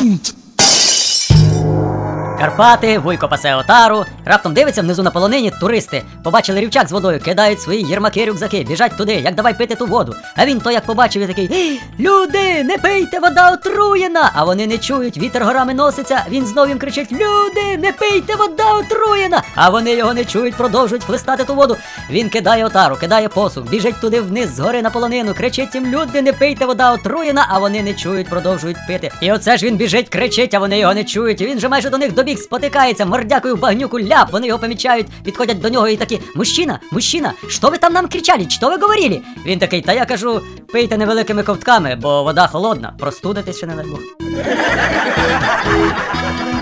Карпати, Вуйко пасе отару, раптом дивиться внизу на полонині туристи. Побачили рівчак з водою, кидають свої єрмаки-рюкзаки, біжать туди, як давай пити ту воду. А він то як побачив і такий: люди, не пийте, вода отруєна! А вони не чують, вітер горами носиться, він знов їм кричить: люди, не пийте, вода отруєна! А вони його не чують, продовжують хлистати ту воду. Він кидає отару, кидає посух, біжить туди вниз, згори на полонину, кричить їм: люди, не пийте, вода отруєна! А вони не чують, продовжують пити. І оце ж він біжить, кричить, а вони його не чують. І він же майже до них добіг, спотикається, мордякою в багнюку ляп, вони його помічають, підходять до нього і такі: мужчина, що ви там нам кричали, що ви говорили? Він такий: та я кажу, пийте невеликими ковтками, бо вода холодна, простудитись ще не дай Бог.